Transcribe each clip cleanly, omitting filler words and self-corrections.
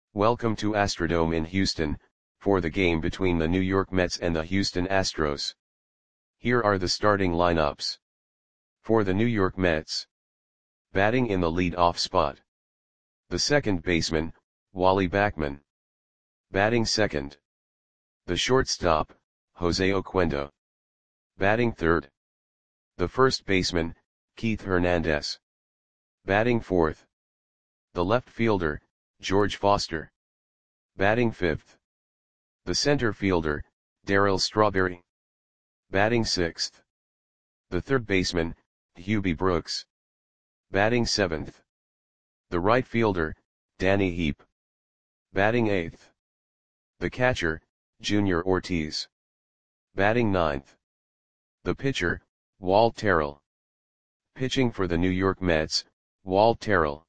Welcome to Astrodome in Houston, for the game between the New York Mets and the Houston Astros. Here are the starting lineups. For the New York Mets. Batting in the lead-off spot. The second baseman, Wally Backman. Batting second. The shortstop, Jose Oquendo. Batting third. The first baseman, Keith Hernandez. Batting fourth. The left fielder, George Foster. Batting fifth. The center fielder, Darryl Strawberry. Batting sixth. The third baseman, Hubie Brooks. Batting seventh. The right fielder, Danny Heep. Batting eighth. The catcher, Junior Ortiz. Batting ninth. The pitcher, Walt Terrell. Pitching for the New York Mets, Walt Terrell.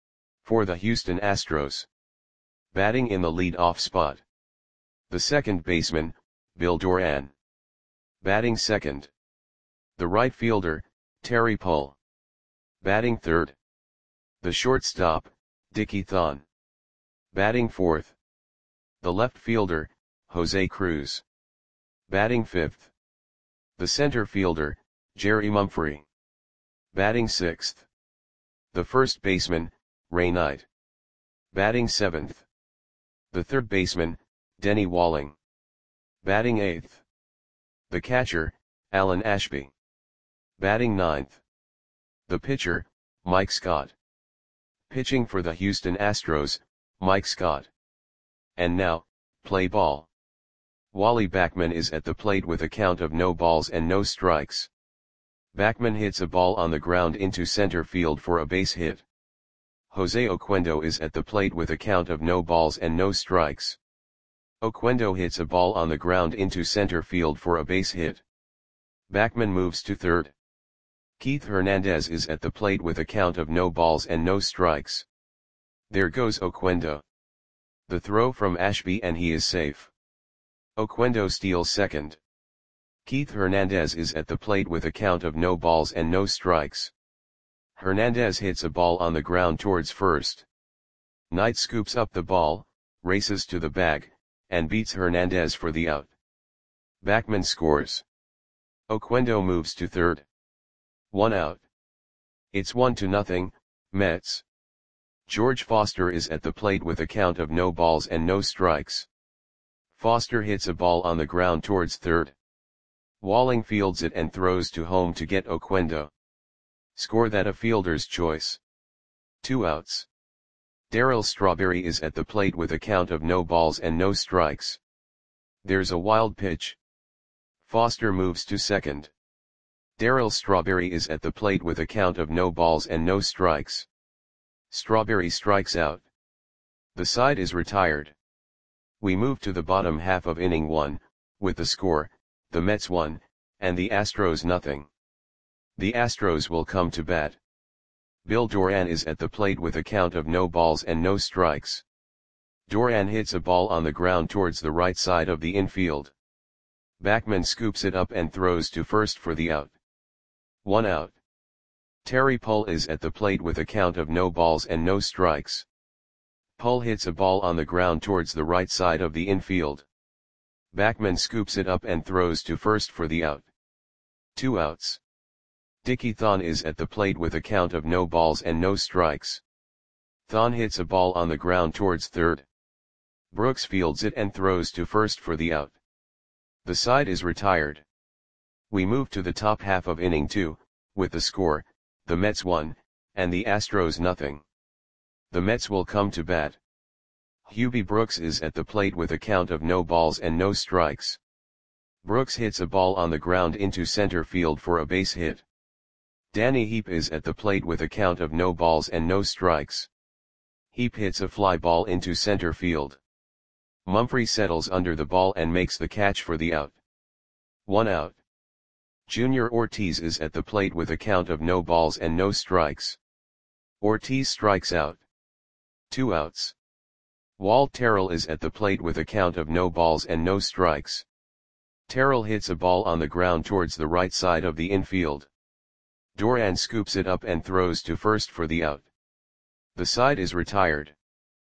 For the Houston Astros. Batting in the lead-off spot. The second baseman, Bill Doran. Batting second. The right fielder, Terry Pull. Batting third. The shortstop, Dickie Thon. Batting fourth. The left fielder, Jose Cruz. Batting fifth. The center fielder, Jerry Mumphrey. Batting sixth. The first baseman, Ray Knight. Batting seventh. The third baseman, Denny Walling. Batting eighth. The catcher, Alan Ashby. Batting ninth. The pitcher, Mike Scott. Pitching for the Houston Astros, Mike Scott. And now, play ball. Wally Backman is at the plate with a count of no balls and no strikes. Backman hits a ball on the ground into center field for a base hit. Jose Oquendo is at the plate with a count of no balls and no strikes. Oquendo hits a ball on the ground into center field for a base hit. Backman moves to third. Keith Hernandez is at the plate with a count of no balls and no strikes. There goes Oquendo. The throw from Ashby and he is safe. Oquendo steals second. Keith Hernandez is at the plate with a count of no balls and no strikes. Hernandez hits a ball on the ground towards first. Knight scoops up the ball, races to the bag, and beats Hernandez for the out. Backman scores. Oquendo moves to third. 1 out. It's 1-0, Mets. George Foster is at the plate with a count of no balls and no strikes. Foster hits a ball on the ground towards third. Walling fields it and throws to home to get Oquendo. Score that a fielder's choice. 2 outs. Darryl Strawberry is at the plate with a count of no balls and no strikes. There's a wild pitch. Foster moves to second. Darryl Strawberry is at the plate with a count of no balls and no strikes. Strawberry strikes out. The side is retired. We move to the bottom half of inning 1, with the score, the Mets 1, and the Astros 0. The Astros will come to bat. Bill Doran is at the plate with a count of no balls and no strikes. Doran hits a ball on the ground towards the right side of the infield. Backman scoops it up and throws to first for the out. 1 out. Terry Pull is at the plate with a count of no balls and no strikes. Pull hits a ball on the ground towards the right side of the infield. Backman scoops it up and throws to first for the out. 2 outs. Dickie Thon is at the plate with a count of no balls and no strikes. Thon hits a ball on the ground towards third. Brooks fields it and throws to first for the out. The side is retired. We move to the top half of inning 2, with the score, the Mets 1, and the Astros 0. The Mets will come to bat. Hubie Brooks is at the plate with a count of no balls and no strikes. Brooks hits a ball on the ground into center field for a base hit. Danny Heep is at the plate with a count of no balls and no strikes. Heep hits a fly ball into center field. Mumphrey settles under the ball and makes the catch for the out. 1 out. Junior Ortiz is at the plate with a count of no balls and no strikes. Ortiz strikes out. 2 outs. Walt Terrell is at the plate with a count of no balls and no strikes. Terrell hits a ball on the ground towards the right side of the infield. Doran scoops it up and throws to first for the out. The side is retired.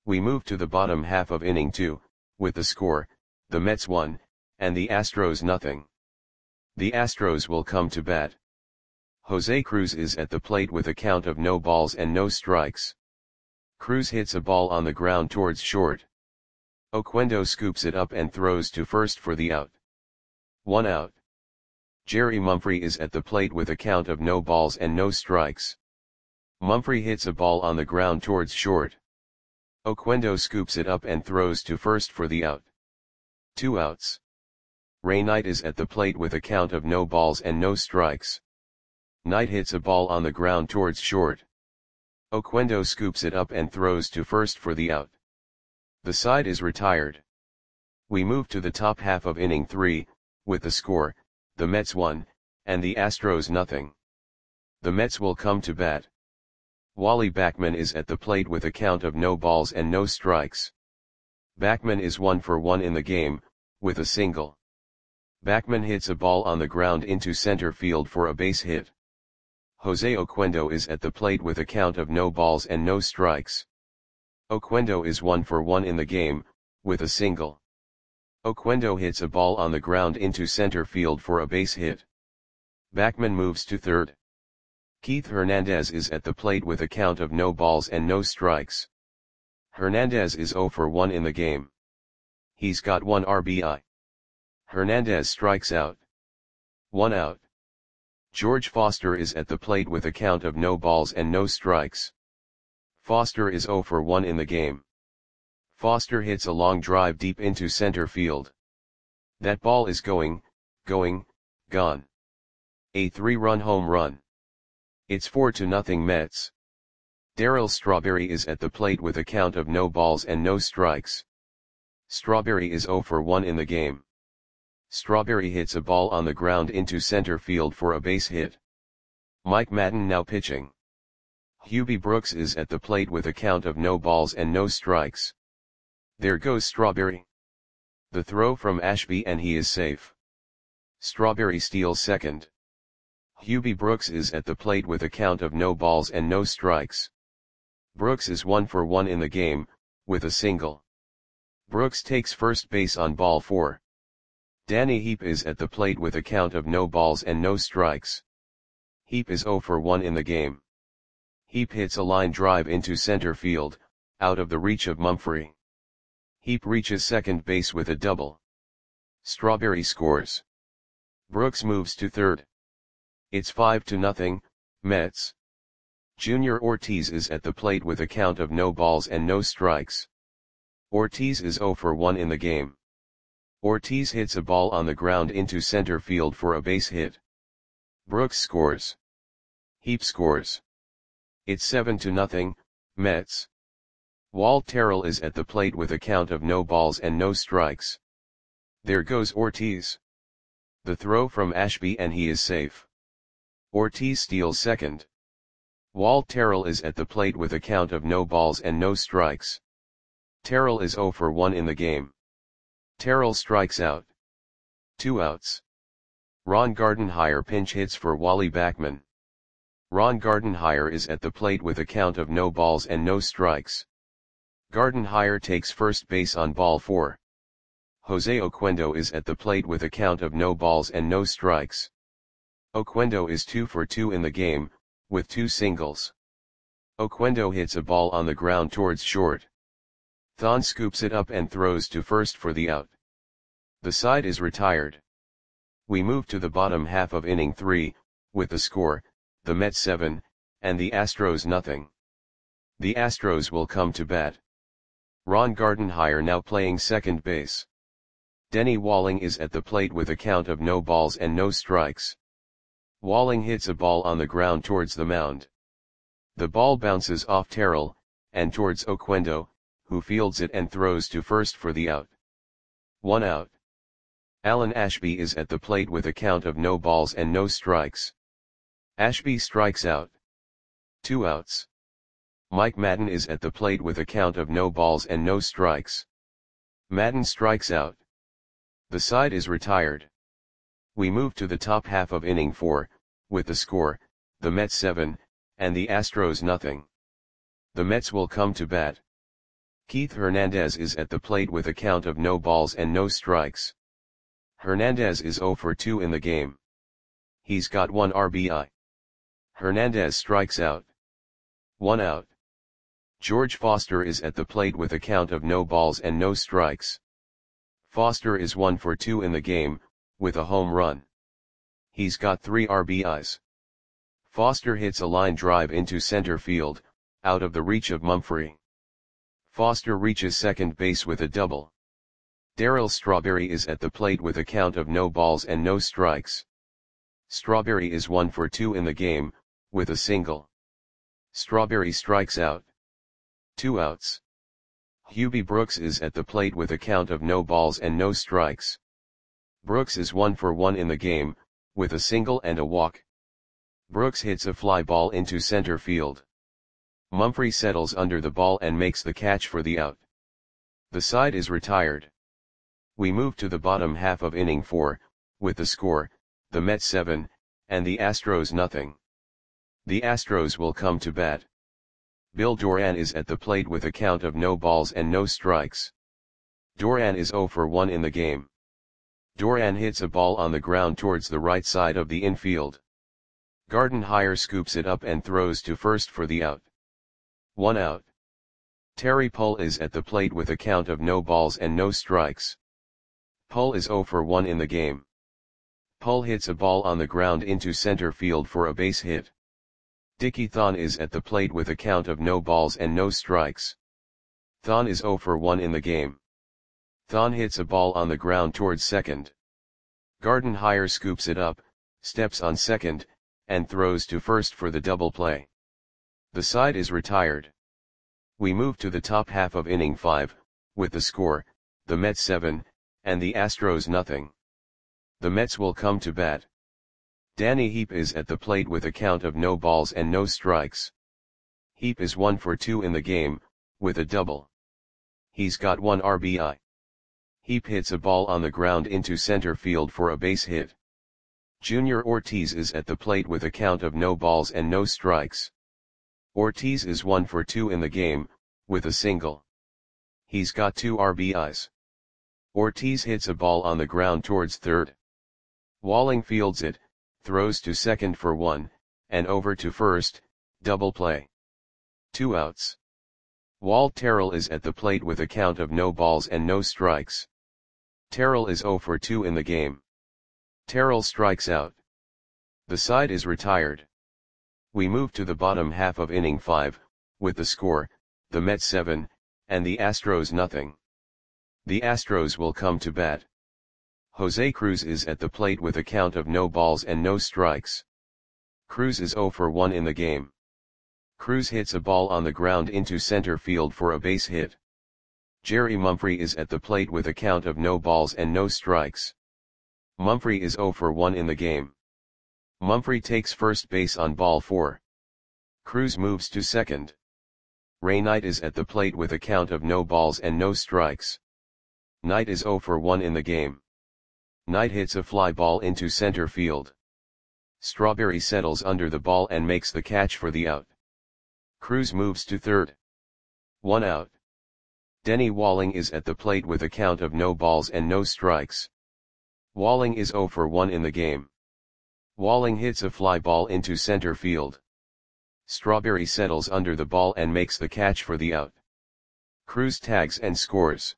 We move to the bottom half of inning 2, with the score, the Mets 1, and the Astros nothing. The Astros will come to bat. Jose Cruz is at the plate with a count of no balls and no strikes. Cruz hits a ball on the ground towards short. Oquendo scoops it up and throws to first for the out. 1 out. Jerry Mumphrey is at the plate with a count of no balls and no strikes. Mumphrey hits a ball on the ground towards short. Oquendo scoops it up and throws to first for the out. 2 outs. Ray Knight is at the plate with a count of no balls and no strikes. Knight hits a ball on the ground towards short. Oquendo scoops it up and throws to first for the out. The side is retired. We move to the top half of inning 3, with the score, the Mets 1, and the Astros nothing. The Mets will come to bat. Wally Backman is at the plate with a count of no balls and no strikes. Backman is 1 for 1 in the game, with a single. Backman hits a ball on the ground into center field for a base hit. Jose Oquendo is at the plate with a count of no balls and no strikes. Oquendo is 1 for 1 in the game, with a single. Oquendo hits a ball on the ground into center field for a base hit. Backman moves to third. Keith Hernandez is at the plate with a count of no balls and no strikes. Hernandez is 0 for 1 in the game. He's got 1 RBI. Hernandez strikes out. 1 out. George Foster is at the plate with a count of no balls and no strikes. Foster is 0 for 1 in the game. Foster hits a long drive deep into center field. That ball is gone. A 3-run home run. It's 4-0 Mets. Darryl Strawberry is at the plate with a count of no balls and no strikes. Strawberry is 0 for 1 in the game. Strawberry hits a ball on the ground into center field for a base hit. Mike Madden now pitching. Hubie Brooks is at the plate with a count of no balls and no strikes. There goes Strawberry. The throw from Ashby and he is safe. Strawberry steals second. Hubie Brooks is at the plate with a count of no balls and no strikes. Brooks is 1 for 1 in the game, with a single. Brooks takes first base on ball 4. Danny Heap is at the plate with a count of no balls and no strikes. Heap is 0 for 1 in the game. Heap hits a line drive into center field, out of the reach of Mumphrey. Heap reaches second base with a double. Strawberry scores. Brooks moves to third. It's 5-0, Mets. Junior Ortiz is at the plate with a count of no balls and no strikes. Ortiz is 0 for 1 in the game. Ortiz hits a ball on the ground into center field for a base hit. Brooks scores. Heap scores. It's 7-0, Mets. Walt Terrell is at the plate with a count of no balls and no strikes. There goes Ortiz. The throw from Ashby and he is safe. Ortiz steals second. Walt Terrell is at the plate with a count of no balls and no strikes. Terrell is 0 for 1 in the game. Terrell strikes out. 2 outs. Ron Gardenhire pinch hits for Wally Backman. Ron Gardenhire is at the plate with a count of no balls and no strikes. Gardenhire takes first base on ball 4. Jose Oquendo is at the plate with a count of no balls and no strikes. Oquendo is 2 for 2 in the game, with 2 singles. Oquendo hits a ball on the ground towards short. Thon scoops it up and throws to first for the out. The side is retired. We move to the bottom half of inning 3, with the score, the Mets 7, and the Astros nothing. The Astros will come to bat. Ron Gardenhire now playing second base. Denny Walling is at the plate with a count of no balls and no strikes. Walling hits a ball on the ground towards the mound. The ball bounces off Terrell, and towards Oquendo, who fields it and throws to first for the out. 1 out. Alan Ashby is at the plate with a count of no balls and no strikes. Ashby strikes out. 2 outs. Mike Madden is at the plate with a count of no balls and no strikes. Madden strikes out. The side is retired. We move to the top half of inning 4, with the score, the Mets 7, and the Astros nothing. The Mets will come to bat. Keith Hernandez is at the plate with a count of no balls and no strikes. Hernandez is 0 for 2 in the game. He's got 1 RBI. Hernandez strikes out. 1 out. George Foster is at the plate with a count of no balls and no strikes. Foster is 1 for 2 in the game, with a home run. He's got 3 RBIs. Foster hits a line drive into center field, out of the reach of Mumphrey. Foster reaches second base with a double. Darryl Strawberry is at the plate with a count of no balls and no strikes. Strawberry is 1 for 2 in the game, with a single. Strawberry strikes out. 2 outs. Hubie Brooks is at the plate with a count of no balls and no strikes. Brooks is 1 for 1 in the game, with a single and a walk. Brooks hits a fly ball into center field. Mumphrey settles under the ball and makes the catch for the out. The side is retired. We move to the bottom half of inning 4, with the score, the Mets 7, and the Astros nothing. The Astros will come to bat. Bill Doran is at the plate with a count of no balls and no strikes. Doran is 0 for 1 in the game. Doran hits a ball on the ground towards the right side of the infield. Gardenhire scoops it up and throws to first for the out. 1 out. Terry Pull is at the plate with a count of no balls and no strikes. Pull is 0 for 1 in the game. Pull hits a ball on the ground into center field for a base hit. Dickie Thon is at the plate with a count of no balls and no strikes. Thon is 0 for 1 in the game. Thon hits a ball on the ground towards second. Gardenhire scoops it up, steps on second, and throws to first for the double play. The side is retired. We move to the top half of inning 5, with the score, the Mets 7, and the Astros nothing. The Mets will come to bat. Danny Heap is at the plate with a count of no balls and no strikes. Heap is 1 for 2 in the game, with a double. He's got 1 RBI. Heap hits a ball on the ground into center field for a base hit. Junior Ortiz is at the plate with a count of no balls and no strikes. Ortiz is 1 for 2 in the game, with a single. He's got 2 RBIs. Ortiz hits a ball on the ground towards third. Walling fields it, throws to second for 1, and over to first, double play. 2 outs. Walt Terrell is at the plate with a count of no balls and no strikes. Terrell is 0 for 2 in the game. Terrell strikes out. The side is retired. We move to the bottom half of inning 5, with the score, the Mets 7, and the Astros nothing. The Astros will come to bat. Jose Cruz is at the plate with a count of no balls and no strikes. Cruz is 0 for 1 in the game. Cruz hits a ball on the ground into center field for a base hit. Jerry Mumphrey is at the plate with a count of no balls and no strikes. Mumphrey is 0 for 1 in the game. Mumphrey takes first base on ball 4. Cruz moves to second. Ray Knight is at the plate with a count of no balls and no strikes. Knight is 0 for 1 in the game. Knight hits a fly ball into center field. Strawberry settles under the ball and makes the catch for the out. Cruz moves to third. 1 out. Denny Walling is at the plate with a count of no balls and no strikes. Walling is 0 for 1 in the game. Walling hits a fly ball into center field. Strawberry settles under the ball and makes the catch for the out. Cruz tags and scores.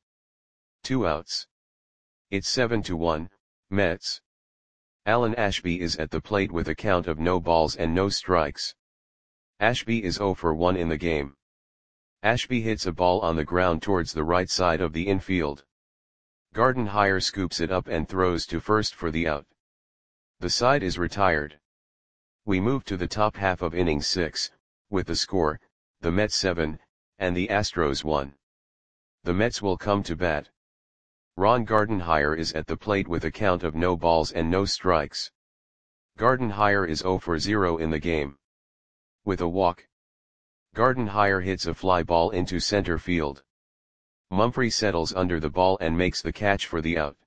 2 outs. It's 7-1, Mets. Alan Ashby is at the plate with a count of no balls and no strikes. Ashby is 0 for 1 in the game. Ashby hits a ball on the ground towards the right side of the infield. Gardenhire scoops it up and throws to first for the out. The side is retired. We move to the top half of inning 6, with the score, the Mets 7, and the Astros 1. The Mets will come to bat. Ron Gardenhire is at the plate with a count of no balls and no strikes. Gardenhire is 0 for 0 in the game. With a walk. Gardenhire hits a fly ball into center field. Mumphrey settles under the ball and makes the catch for the out.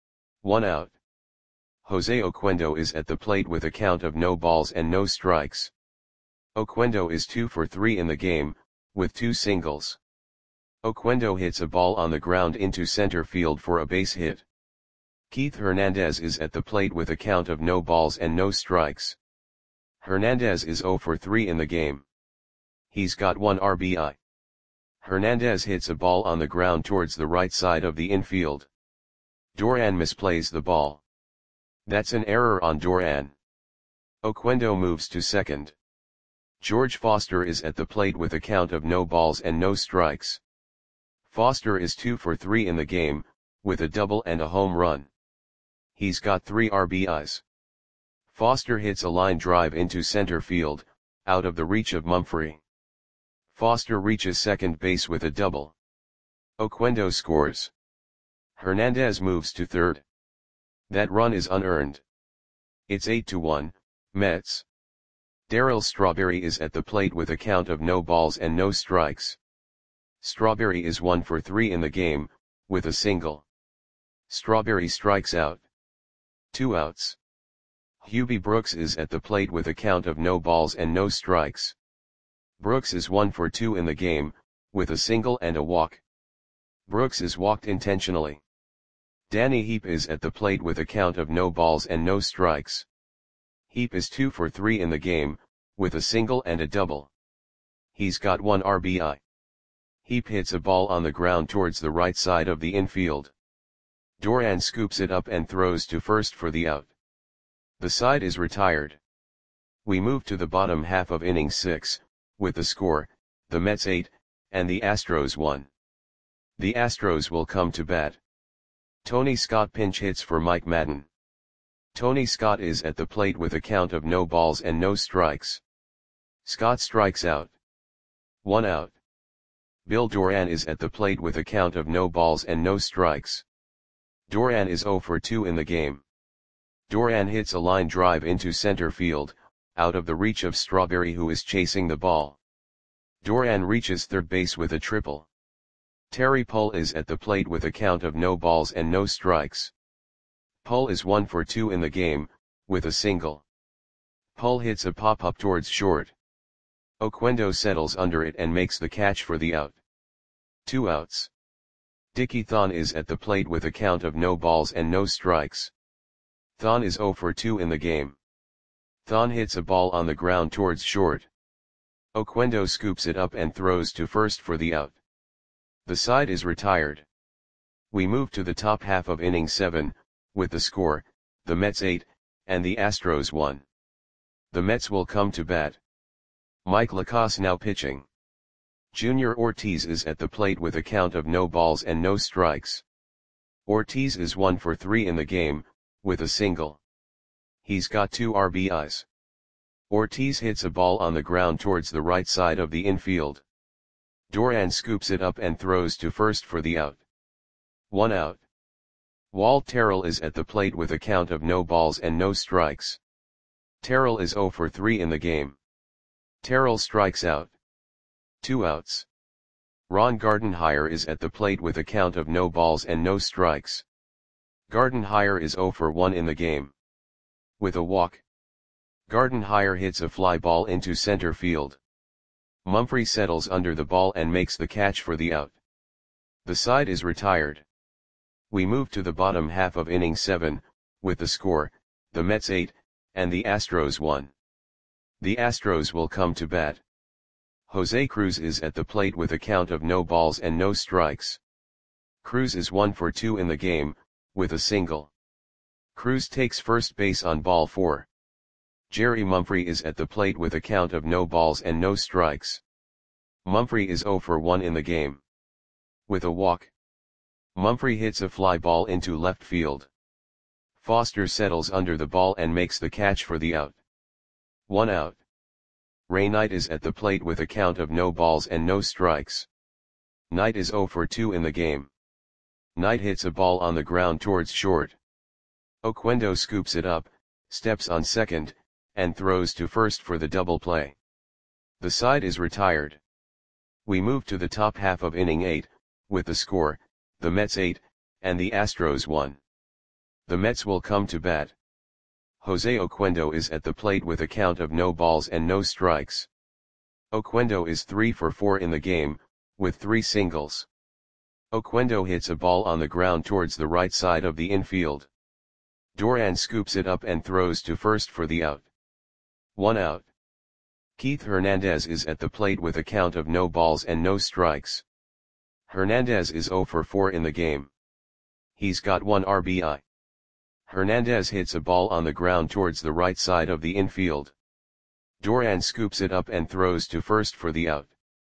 1 out. Jose Oquendo is at the plate with a count of no balls and no strikes. Oquendo is 2 for 3 in the game, with 2 singles. Oquendo hits a ball on the ground into center field for a base hit. Keith Hernandez is at the plate with a count of no balls and no strikes. Hernandez is 0 for 3 in the game. He's got 1 RBI. Hernandez hits a ball on the ground towards the right side of the infield. Duran misplays the ball. That's an error on Duran. Oquendo moves to second. George Foster is at the plate with a count of no balls and no strikes. Foster is 2 for 3 in the game, with a double and a home run. He's got 3 RBIs. Foster hits a line drive into center field, out of the reach of Mumphrey. Foster reaches second base with a double. Oquendo scores. Hernandez moves to third. That run is unearned. It's 8-1, Mets. Darryl Strawberry is at the plate with a count of no balls and no strikes. Strawberry is 1 for 3 in the game, with a single. Strawberry strikes out. 2 outs. Hubie Brooks is at the plate with a count of no balls and no strikes. Brooks is 1 for 2 in the game, with a single and a walk. Brooks is walked intentionally. Danny Heap is at the plate with a count of no balls and no strikes. Heap is 2 for 3 in the game, with a single and a double. He's got 1 RBI. Heap hits a ball on the ground towards the right side of the infield. Duran scoops it up and throws to first for the out. The side is retired. We move to the bottom half of inning 6, with the score, the Mets 8, and the Astros 1. The Astros will come to bat. Tony Scott pinch hits for Mike Madden. Tony Scott is at the plate with a count of no balls and no strikes. Scott strikes out. 1 out. Bill Duran is at the plate with a count of no balls and no strikes. Duran is 0 for 2 in the game. Duran hits a line drive into center field, out of the reach of Strawberry, who is chasing the ball. Duran reaches third base with a triple. Terry Pull is at the plate with a count of no balls and no strikes. Pull is 1 for 2 in the game, with a single. Pull hits a pop-up towards short. Oquendo settles under it and makes the catch for the out. 2 outs. Dickie Thon is at the plate with a count of no balls and no strikes. Thon is 0 for 2 in the game. Thon hits a ball on the ground towards short. Oquendo scoops it up and throws to first for the out. The side is retired. We move to the top half of inning 7, with the score, the Mets 8, and the Astros 1. The Mets will come to bat. Mike Lacasse now pitching. Junior Ortiz is at the plate with a count of no balls and no strikes. Ortiz is 1 for 3 in the game, with a single. He's got 2 RBIs. Ortiz hits a ball on the ground towards the right side of the infield. Duran scoops it up and throws to first for the out. 1 out. Walt Terrell is at the plate with a count of no balls and no strikes. Terrell is 0 for 3 in the game. Terrell strikes out. 2 outs. Ron Gardenhire is at the plate with a count of no balls and no strikes. Gardenhire is 0 for 1 in the game. With a walk. Gardenhire hits a fly ball into center field. Mumphrey settles under the ball and makes the catch for the out. The side is retired. We move to the bottom half of inning 7, with the score, the Mets 8, and the Astros 1. The Astros will come to bat. Jose Cruz is at the plate with a count of no balls and no strikes. Cruz is 1 for 2 in the game, with a single. Cruz takes first base on ball 4. Jerry Mumphrey is at the plate with a count of no balls and no strikes. Mumphrey is 0 for 1 in the game. With a walk. Mumphrey hits a fly ball into left field. Foster settles under the ball and makes the catch for the out. 1 out. Ray Knight is at the plate with a count of no balls and no strikes. Knight is 0 for 2 in the game. Knight hits a ball on the ground towards short. Oquendo scoops it up, steps on second, and throws to first for the double play. The side is retired. We move to the top half of inning 8, with the score, the Mets 8, and the Astros 1. The Mets will come to bat. Jose Oquendo is at the plate with a count of no balls and no strikes. Oquendo is 3 for 4 in the game, with 3 singles. Oquendo hits a ball on the ground towards the right side of the infield. Duran scoops it up and throws to first for the out. 1 out. Keith Hernandez is at the plate with a count of no balls and no strikes. Hernandez is 0 for 4 in the game. He's got 1 RBI. Hernandez hits a ball on the ground towards the right side of the infield. Duran scoops it up and throws to first for the out.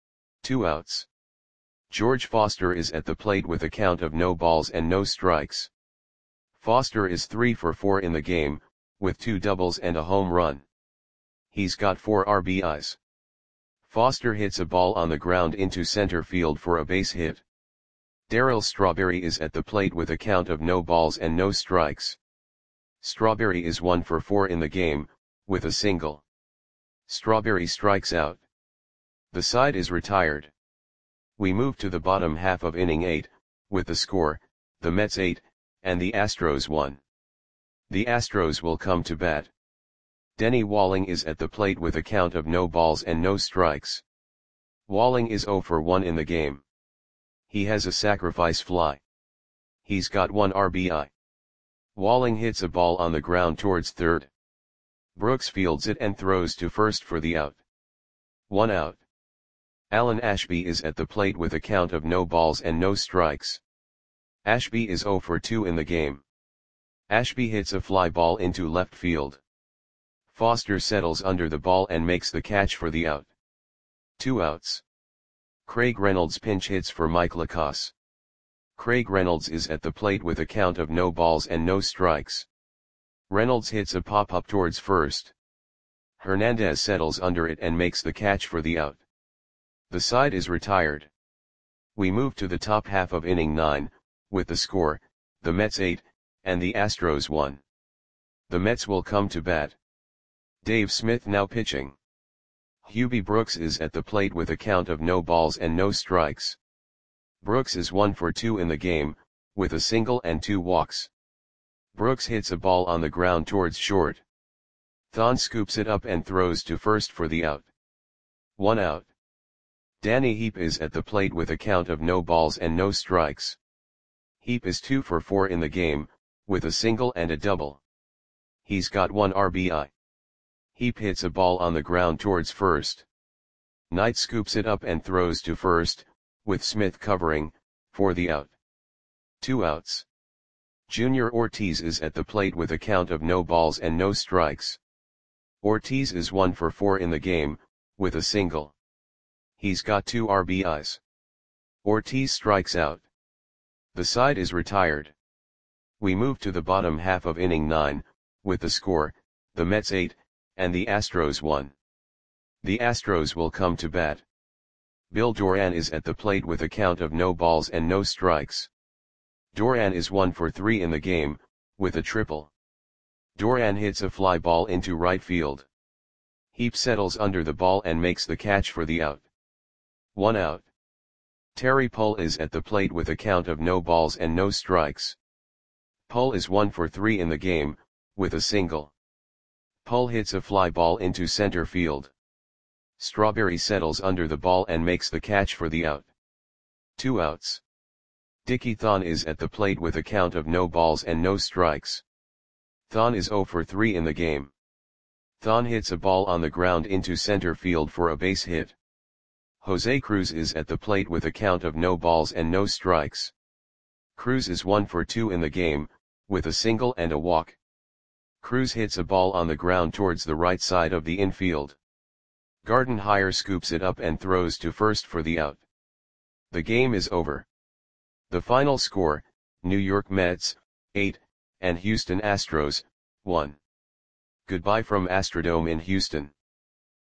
2 outs. George Foster is at the plate with a count of no balls and no strikes. Foster is 3 for 4 in the game, with 2 doubles and a home run. He's got 4 RBIs. Foster hits a ball on the ground into center field for a base hit. Darryl Strawberry is at the plate with a count of no balls and no strikes. Strawberry is 1 for 4 in the game, with a single. Strawberry strikes out. The side is retired. We move to the bottom half of inning 8, with the score, the Mets 8, and the Astros 1. The Astros will come to bat. Denny Walling is at the plate with a count of no balls and no strikes. Walling is 0 for 1 in the game. He has a sacrifice fly. He's got 1 RBI. Walling hits a ball on the ground towards third. Brooks fields it and throws to first for the out. 1 out. Alan Ashby is at the plate with a count of no balls and no strikes. Ashby is 0 for 2 in the game. Ashby hits a fly ball into left field. Foster settles under the ball and makes the catch for the out. 2 outs. Craig Reynolds pinch hits for Mike Lacasse. Craig Reynolds is at the plate with a count of no balls and no strikes. Reynolds hits a pop-up towards first. Hernandez settles under it and makes the catch for the out. The side is retired. We move to the top half of inning 9, with the score, the Mets 8, and the Astros 1. The Mets will come to bat. Dave Smith now pitching. Hubie Brooks is at the plate with a count of no balls and no strikes. Brooks is 1 for 2 in the game, with a single and 2 walks. Brooks hits a ball on the ground towards short. Thon scoops it up and throws to first for the out. 1 out. Danny Heap is at the plate with a count of no balls and no strikes. Heap is 2 for 4 in the game, with a single and a double. He's got 1 RBI. Heap hits a ball on the ground towards first. Knight scoops it up and throws to first, with Smith covering, for the out. 2 outs. Junior Ortiz is at the plate with a count of no balls and no strikes. Ortiz is 1 for 4 in the game, with a single. He's got 2 RBIs. Ortiz strikes out. The side is retired. We move to the bottom half of inning 9, with the score, the Mets 8, and the Astros 1. The Astros will come to bat. Bill Duran is at the plate with a count of no balls and no strikes. Duran is 1 for 3 in the game, with a triple. Duran hits a fly ball into right field. Heap settles under the ball and makes the catch for the out. 1 out. Terry Pull is at the plate with a count of no balls and no strikes. Pull is 1 for 3 in the game, with a single. Pull hits a fly ball into center field. Strawberry settles under the ball and makes the catch for the out. 2 outs. Dickie Thon is at the plate with a count of no balls and no strikes. Thon is 0 for 3 in the game. Thon hits a ball on the ground into center field for a base hit. Jose Cruz is at the plate with a count of no balls and no strikes. Cruz is 1 for 2 in the game, with a single and a walk. Cruz hits a ball on the ground towards the right side of the infield. Gardenhire scoops it up and throws to first for the out. The game is over. The final score, New York Mets, 8, and Houston Astros, 1. Goodbye from Astrodome in Houston.